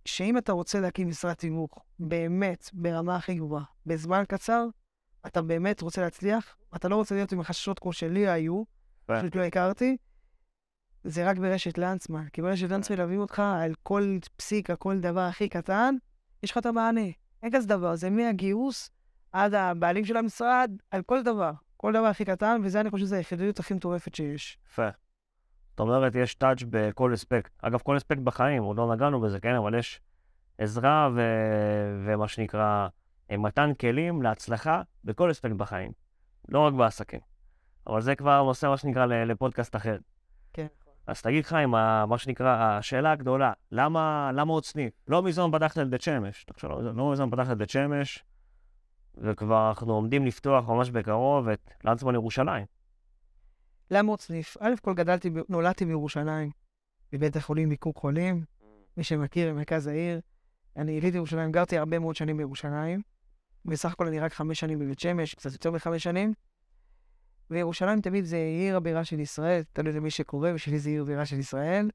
שאם אתה רוצה להקים משרד תיווך, באמת, ברמה הכי גבוהה, בזמן קצר, אתה באמת רוצה להצליח, אתה לא רוצה להיות עם החששות כמו שלי היו, פשוט לא הכרתי, זה רק ברשת לנצמן, כי ברשת לנצמן להביא אותך על כל פסיק, על כל דבר הכי קטן, יש לך את המענה. אין כזה דבר, זה מהגיוס עד הבעלים של המשרד, על כל דבר. כל דבר הכי קטן, וזה אני חושב שזה היחידות הכי מטורפת שיש. יפה. זאת אומרת, יש טאץ' בכל אספקט. אגב, כל אספקט בחיים, עוד לא נגענו בזה, כן? אבל יש עזרה ומה שנקרא, מתן כלים להצלחה בכל אספקט בחיים. לא רק בעסקים. אבל זה כבר נושא מה שנקרא לפודקאסט אחר. כן. אז תגיד חיים, מה שנקרא, השאלה הגדולה, למה עוד סניף? לא מזמן פתחת את בית שמש. תחשוב, לא מזמן פתחת את בית שמש, וכבר אנחנו עומדים לפתוח ממש בקרוב את לנצמן ירושלים. למה עוד סניף? א' כל נולדתי בירושלים, בבית החולים ביקור חולים, מי שמכיר, במרכז העיר. אני יליד ירושלים, גרתי הרבה מאוד שנים בירושלים. בסך הכל אני רק 5 שנים בבית שמש, קצת יותר מ5 שנים. וירושלים תמיד זה עיר הבירה של ישראל, תלוי למי שקורא, ושלי זה עיר הבירה של ישראל.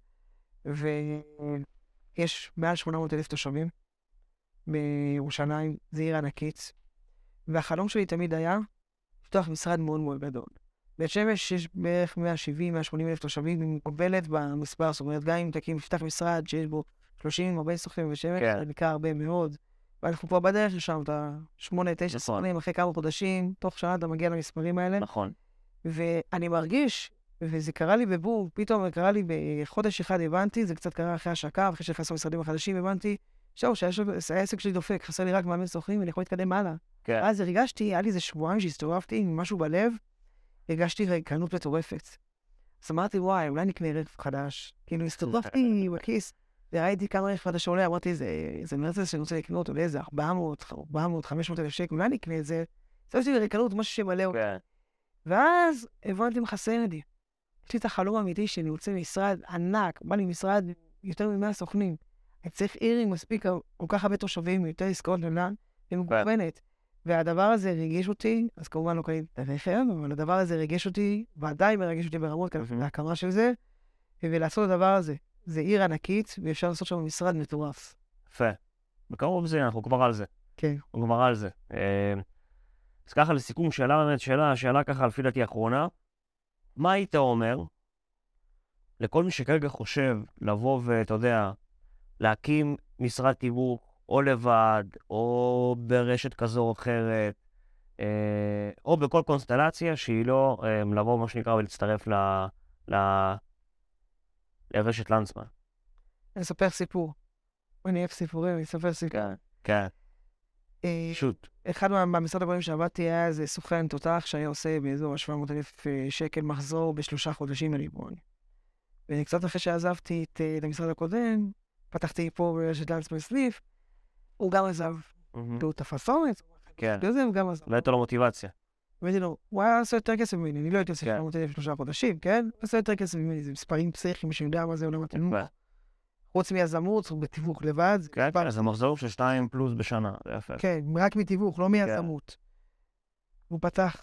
ויש מעל 800,000 תושבים בירושלים, זה עיר ענקית. והחלום שלי תמיד היה לפתוח משרד מאוד מאוד גדול. בית שמש יש בערך 170,000-180,000 תושבים, היא מוגבלת במספר, זאת אומרת, גם אם תפתח משרד שיש בו 30-40 סוכנים בבית שמש, זה נקרא הרבה מאוד. ואנחנו כבר בדרך לשם, אתה 8-9 סוכנים, אחרי כמה חודשים, תוך שעה אתה מגיע למספרים האלה. נכון. ואני מרגיש, וזה קרה לי בבור, פתאום קרה לי בחודש אחד, הבנתי, זה קצת קרה אחרי השקה, אחרי שנכנסו משרדים החדשים, הבנתי, שהעסק שלי דופק, חסר לי רק מאמן סוכנים, ואני יכול להתקדם הלאה. אז הרגשתי, היה לי איזה שבועיים שהסתובבתי עם משהו בלב, הרגשתי ריקנות מטורפת. אז אמרתי, וואי, אולי נקנה רכב חדש. כאילו, הסתובבתי בכיס, וראיתי כמה רכב חדש שעולה, אמרתי, זה מרצדס שאני רוצה לקנות, עולה איזה 400-500 אלף שקל, אולי נקנה את זה. הסתובבתי בריקנות, משהו שמלא אותי. ואז הבנתי מחסן לי. יש לי את החלום האמיתי שאני רוצה משרד ענק, בא לי משרד יותר מ100 סוכנים. אני צריך עיר עם מספיק כל כך הרבה תושבים, יותר עסקאות נדל"ן, ומגוונת. והדבר הזה ריגש אותי, אז כמובן לא קניתי את הרכב, אבל הדבר הזה ריגש אותי, ועדיין מרגש אותי ברמות כאלה, להקמה של זה, ולעשות את הדבר הזה. זה עיר ענקית, ואפשר לעשות שם משרד מטורף. יפה. בקרוב זה, אנחנו כבר על זה. כן. אנחנו כבר על זה. אז ככה לסיכום, שאלה ככה לפי דעתי האחרונה, מה היית אומר לכל מי שכרגע חושב לבוא ואתה יודע, להקים משרד תיווך, או לבד, או ברשת כזו או אחרת, או בכל קונסטלציה שהיא לא לבוא מה שנקרא ולהצטרף לרשת לנצמן. אני אספר סיפור. אני אוהב סיפורים, אני אספר סיפור. כן. שוט. אחד מהמשרד הקודמים שעבדתי היה איזה סוכן תותח שהיה עושה באזור 700,000 שקל מחזור ב3 חודשים לריבון. וקצת אחרי שעזבתי את המשרד הקודם, פתחתי פה ברשת לנצמן סניף, הוא גם עזב. הוא תפס אומץ, הוא גם עזב. לא הייתה לו מוטיבציה. ואמרתי לו, הוא היה עושה יותר כסף ממני, אני לא הייתי עושה 700,000 3 חודשים, כן? הוא עושה יותר כסף ממני, זה מספרים פסיכיים שיודע מה זה עולם התיווך. חוץ מיזמות, בתיווך לבד. כן, אז המחזור של 2 פלוס בשנה, זה יפה. כן, רק מתיווך, לא מיזמות. הוא פתח,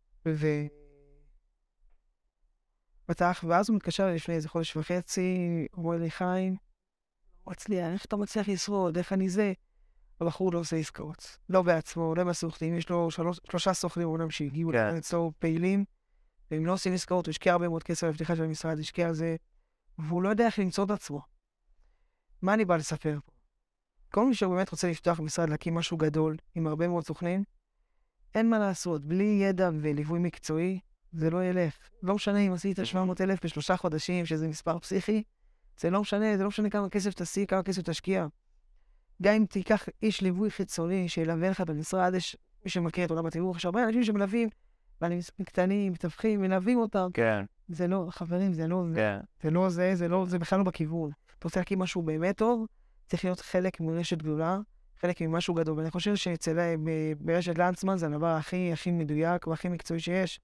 ואז הוא מתקשר לפני איזה חודש וחצי, הוא אומר לי, חיים, איך אתה מצליח לשרוד, איך אני זה? הבחור לא עושה עסקאות, לא בעצמו, לא בסוכנים, יש לו 3 סוכנים עולם שהגיעו אצלו פעילים, והם לא עושים עסקאות, הוא השקיע הרבה מאוד כסף בפתיחה של המשרד, השקיע על זה, והוא לא יודע איך למצוא את עצמו. מה אני בא לספר פה? כל מי שבאמת רוצה לפתוח משרד, להקים משהו גדול, עם הרבה מאוד סוכנים, אין מה לעשות, בלי ידע וליווי מקצועי, זה לא ילך. לא משנה אם עשית 700,000 ב3 חודשים, שזה מספר פסיכי, זה לא משנה כמה כסף תעשי, כמה כסף תשקיע. גם אם תיקח איש ליווי חיצוני שילווה לך במשרד, יש מי שמכיר את עולם התיווך, יש הרבה אנשים שמלווים, ואני קטנים, מתווכים, מלווים אותם. כן. זה לא, חברים, זה לא זה בכלל לא בכיוון. אתה רוצה להקים משהו באמת טוב, צריך להיות חלק מרשת גדולה, חלק ממשהו גדול. ואני חושב שאצל ברשת לנצמן זה הדבר הכי מדויק והכי מקצועי שיש.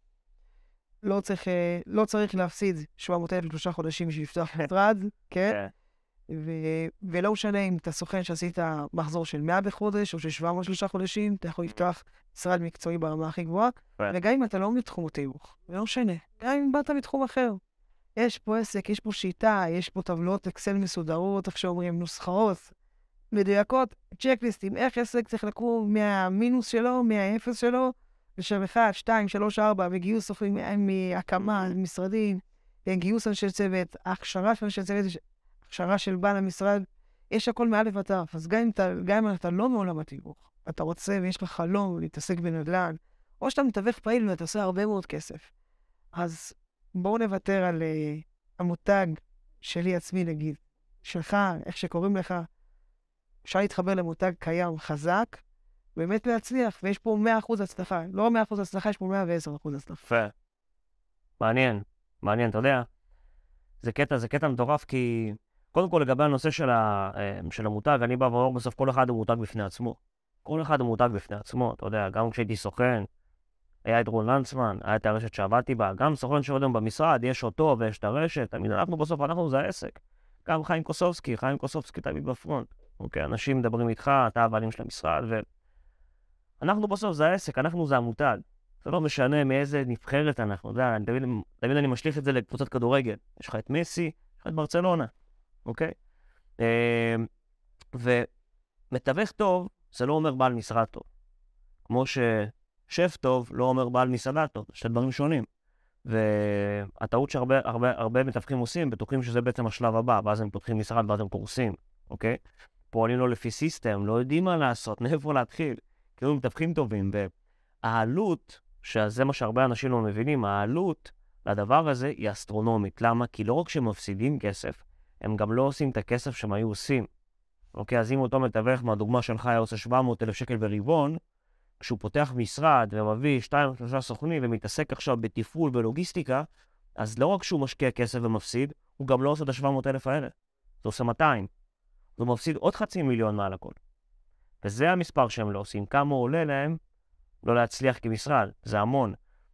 לא צריך להפסיד 700,000 3 חודשים בשביל לפתוח משרד, כן? ולא משנה אם אתה סוכן שעשית מחזור של 100 בחודש או של 700 3 חודשים, אתה יכול לפתוח משרד מקצועי ברמה הכי גבוהה, וגם אם אתה לא מתחום התיווך, לא משנה, גם אם באת מתחום אחר. יש פה עסק, יש פה שיטה, יש פה טבלות אקסל מסודרות, איך שאומרים, נוסחאות. מדויקות, צ'קליסטים, איך עסק צריך לקום מהמינוס שלו, מהאפס שלו, לשם 1, 2, 3, 4, וגיוס סופרים מהקמה, משרדים, גיוס אנשי צוות, הכשרה של אנשי צוות, הכשרה של בעל המשרד, יש הכל מאלף ועד תף. אז גם אם אתה לא מעולם התיווך, אתה רוצה ויש לך חלום להתעסק בנדל"ן, או שאתה מתווך פעיל ואתה עושה הרבה מאוד כסף. אז בואו נוותר על המותג שלי עצמי, נגיד, שלך, איך שקוראים לך, אפשר להתחבר למותג קיים חזק, באמת להצליח, ויש פה 100% הצלחה. לא 100% הצלחה, יש פה 110% הצלחה. יפה. מעניין, אתה יודע. זה קטע מטורף, כי קודם כל לגבי הנושא של המותג, אני בא ואומר בסוף כל אחד הוא מותג בפני עצמו. כל אחד הוא מותג בפני עצמו, אתה יודע, גם כשהייתי סוכן, היה את רון לנצמן, היה את הרשת שעבדתי בה, גם סוכן שעובד במשרד, יש אותו ויש את הרשת, תמיד אנחנו זה העסק. גם חיים קוסובסקי תמיד בפרונט. אוקיי, אנשים מדברים איתך, אתה הבעלים של המשרד, אנחנו בסוף זה העסק, אנחנו זה המותג. זה לא משנה מאיזה נבחרת אנחנו, אתה יודע, תמיד אני משליך את זה לקבוצת כדורגל. יש לך את מסי, יש לך את ברצלונה, אוקיי? ומתווך טוב, זה לא אומר בעל משרד טוב. כמו ששף טוב לא אומר בעל מסעדה טוב, שתי דברים שונים. והטעות שהרבה מתווכים עושים, בטוחים שזה בעצם השלב הבא, ואז הם פותחים משרד ואז הם קורסים, אוקיי? פועלים לו לפי סיסטם, לא יודעים מה לעשות, מאיפה להתחיל. כאילו מתווכים טובים, והעלות, שזה מה שהרבה אנשים לא מבינים, העלות לדבר הזה היא אסטרונומית. למה? כי לא רק שהם מפסידים כסף, הם גם לא עושים את הכסף שהם היו עושים. אוקיי, אז אם אותו מתווך מהדוגמה שלך היה עושה 700,000 שקל ברבעון, כשהוא פותח משרד ומביא 2-3 סוכנים ומתעסק עכשיו בתפעול ולוגיסטיקה, אז לא רק שהוא משקיע כסף ומפסיד, הוא גם לא עושה את ה-700,000 האלה. זה עושה 200. הוא מפסיד עוד 500,000 מעל הכל. וזה המספר שהם לא עושים. כמה עולה להם לא להצליח כמשרד. זה המון.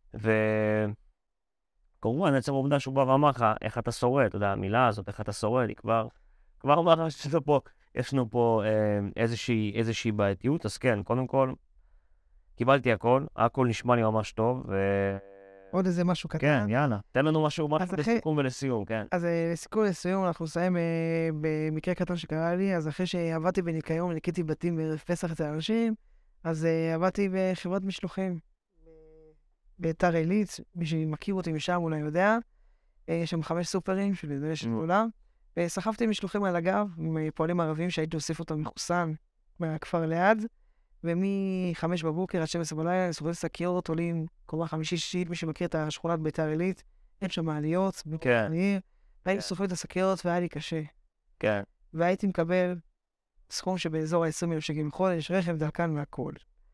וכמובן, עצם העובדה שהוא בא ואמר לך, איך אתה שורד, אתה יודע, המילה הזאת, איך אתה שורד, היא כבר אמר לך יש לנו פה איזושהי בעייתיות. אז כן, קודם כל, קיבלתי הכל נשמע לי ממש טוב, עוד איזה משהו קטן. כן, יאללה. תן לנו משהו לסיכום ולסיום, כן. אז לסיכום ולסיום, אנחנו נסיים במקרה קטן שקרה לי. אז אחרי שעבדתי בניקיון, ניקיתי בתים בערב פסח אצל אנשים, אז עבדתי בחברת משלוחים. ביתר עילית, מי שמכיר אותי משם אולי יודע. יש שם 5 סופרים של רשת גדולה. וסחבתי משלוחים על הגב, עם פועלים ערבים שהייתי אוסף אותם מחוסן מהכפר ליד. ומ-5 בבוקר עד 12 בלילה, סוחבי שקיות עולים קומה 5-6, מי שמכיר את השכונת ביתר עילית, אין שם מעליות, כן. והייתי סוחב את השקיות והיה לי קשה. כן. והייתי מקבל סכום שבאזור ה-20,000 שקל בחודש, רכב, דלקן והכל.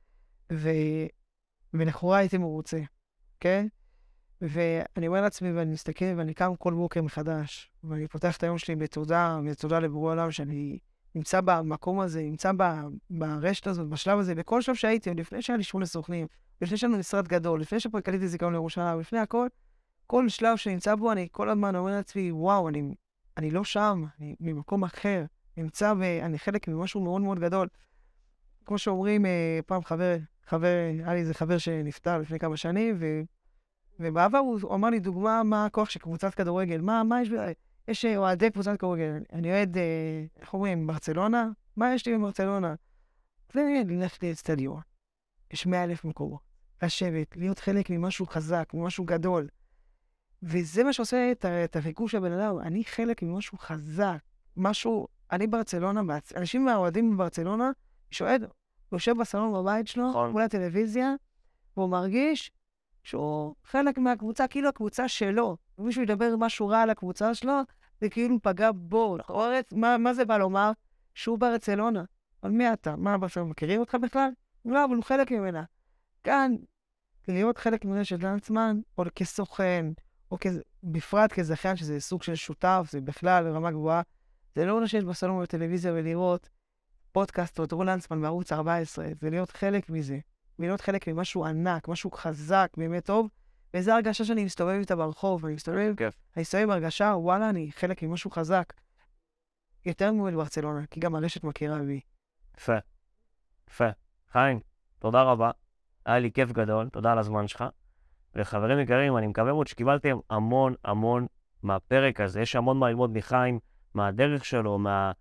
ולכאורה הייתי מרוצה, כן? ואני אומר לעצמי ואני מסתכל ואני קם כל בוקר מחדש, ואני פותח את היום שלי בתודה לבורא עולם שאני נמצא במקום הזה, נמצא ברשת הזאת, בשלב הזה, בכל שלב שהייתי, עוד לפני שהיה לי 8 סוכנים, לפני שהיינו משרד גדול, לפני שקליתי זיכרון לירושלים, לפני הכל, כל שלב שנמצא בו, אני כל הזמן אומר לעצמי, וואו, אני לא שם, אני ממקום אחר, נמצא ואני חלק ממשהו מאוד מאוד גדול. כמו שאומרים, פעם היה לי איזה חבר שנפטר לפני כמה שנים, ובעבר הוא אמר לי דוגמה מה הכוח של קבוצת כדורגל, מה יש אוהדי קבוצת כדורגל, אני אוהד, איך אומרים, ברצלונה? מה יש לי בברצלונה? וללכת לאצטדיון. יש 100,000 מקומות. לשבת, להיות חלק ממשהו חזק, ממשהו גדול. וזה מה שעושה את החיקור של הבן אדם. אני חלק ממשהו חזק, משהו, אני ברצלונה, אנשים מהאוהדים בברצלונה, הוא יושב בסלון בבית שלו, מול הטלוויזיה, והוא מרגיש שהוא חלק מהקבוצה, כאילו הקבוצה שלו. ומישהו ידבר משהו רע על הקבוצה שלו, זה כאילו פגע בו. מה זה בא לומר? שהוא ברצלונה. אבל מי אתה? מה ברצלונה? מכירים אותך בכלל? לא, אבל הוא חלק ממנה. כאן, להיות חלק ממנה של לנצמן, או כסוכן, או בפרט כזכיין, שזה סוג של שותף, זה בכלל רמה גבוהה. זה לא לשבת בסלון בטלוויזיה ולראות פודקאסט או את רון לנצמן בערוץ 14, זה להיות חלק מזה. ולהיות חלק ממשהו ענק, משהו חזק, באמת טוב. וזו הרגשה שאני מסתובב איתה ברחוב, אני מסתובב בהרגשה, וואלה, אני חלק ממשהו חזק. יותר מועד ברצלונה, כי גם הרשת מכירה בי. יפה. חיים, תודה רבה. היה לי כיף גדול, תודה על הזמן שלך. וחברים יקרים, אני מקווה מאוד שקיבלתם המון מהפרק הזה. יש המון מה ללמוד מחיים, מהדרך שלו,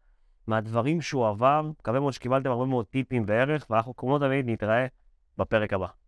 מהדברים שהוא עבר, מקווה מאוד שקיבלתם הרבה מאוד טיפים וערך, ואנחנו כמו תמיד נתראה בפרק הבא.